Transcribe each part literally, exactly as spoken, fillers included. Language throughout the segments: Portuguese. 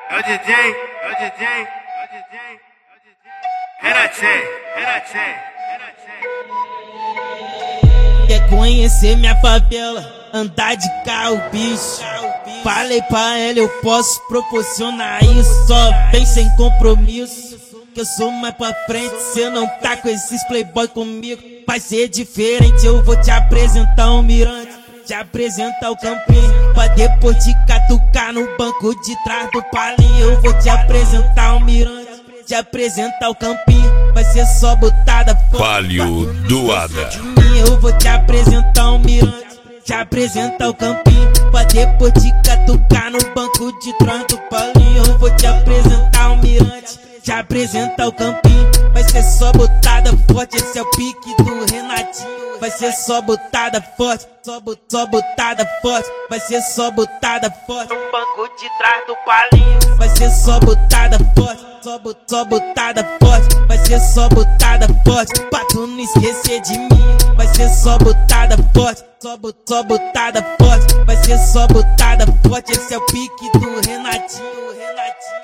É o D J, é o D J, é o D J, é o D J. Renatinho, Renatinho, Renatinho. Quer conhecer minha favela? Andar de carro, bicho. Falei pra ela, eu posso proporcionar isso. Só vem sem compromisso, que eu sou mais pra frente. Cê não tá com esses playboy comigo, vai ser diferente. Eu vou te apresentar um mirante, te apresentar o campinho, pra depois te catucar no banco de trás do palinho. Eu vou te apresentar um mirante, te apresentar o campinho, vai ser só botada fora. Palio doada. Eu vou te apresentar um mirante, te apresentar o campinho, pra depois te catucar no banco de trás do palinho. Eu vou te apresentar um mirante, te apresentar o campinho, vai ser só botada forte. Esse é o pique do Renatinho. Vai ser só botada forte, só, bot, só botada forte, vai ser só botada forte. No banco de trás do palinho, vai ser só botada forte, só, bot, só botada forte, vai ser só botada forte. Pra tu não esquecer de mim, vai ser só botada forte, só, bot, só botada forte, vai ser só botada forte. Esse é o pique do Renatinho, Renatinho.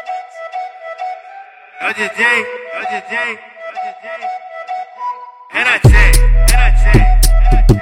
É o D J, é o D J, é o D J, Renatinho, Renatinho, Renatinho.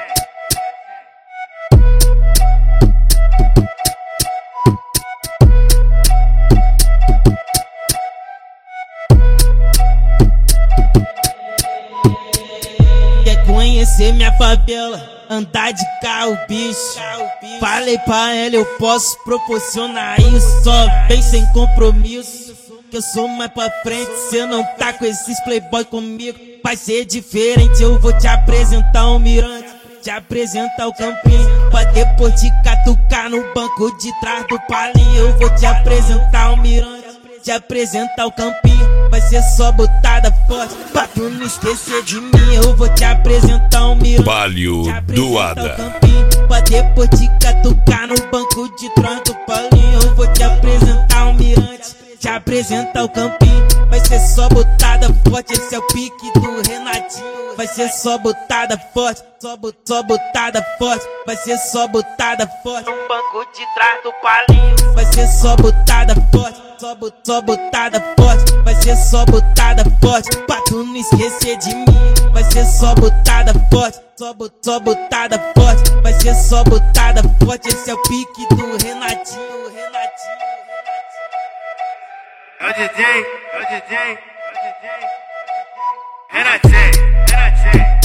Quer conhecer minha favela? Andar de carro, bicho. Falei pra ela, eu posso proporcionar isso. Só vem sem compromisso, que eu sou mais pra frente. Cê não tá com esses playboy comigo, vai ser diferente. Eu vou te apresentar um mirante, te apresentar o campinho, pra depois te catucar no banco de trás do palinho. Eu vou te apresentar um mirante, te apresentar o campinho, vai ser só botada forte, pra tu não esquecer de mim. Eu vou te apresentar um mirante, Palio te apresentar doada. o campinho, pra depois te catucar no banco de trás do palinho. Eu vou te apresentar um mirante, te apresentar o campinho, vai ser só botada forte. Esse é o pique do Renatinho. Vai ser só botada forte, só, bot, só botada forte, vai ser só botada forte. No banco de trás do palinho, vai ser só botada forte, só, bot, só botada forte, vai ser só botada forte. Pra tu não esquecer de mim, vai ser só botada forte, só, bot, só botada forte, vai ser só botada forte. Esse é o pique do Renatinho, Renatinho. É o D J, é o D J, é o D J, Renatinho, Renatinho.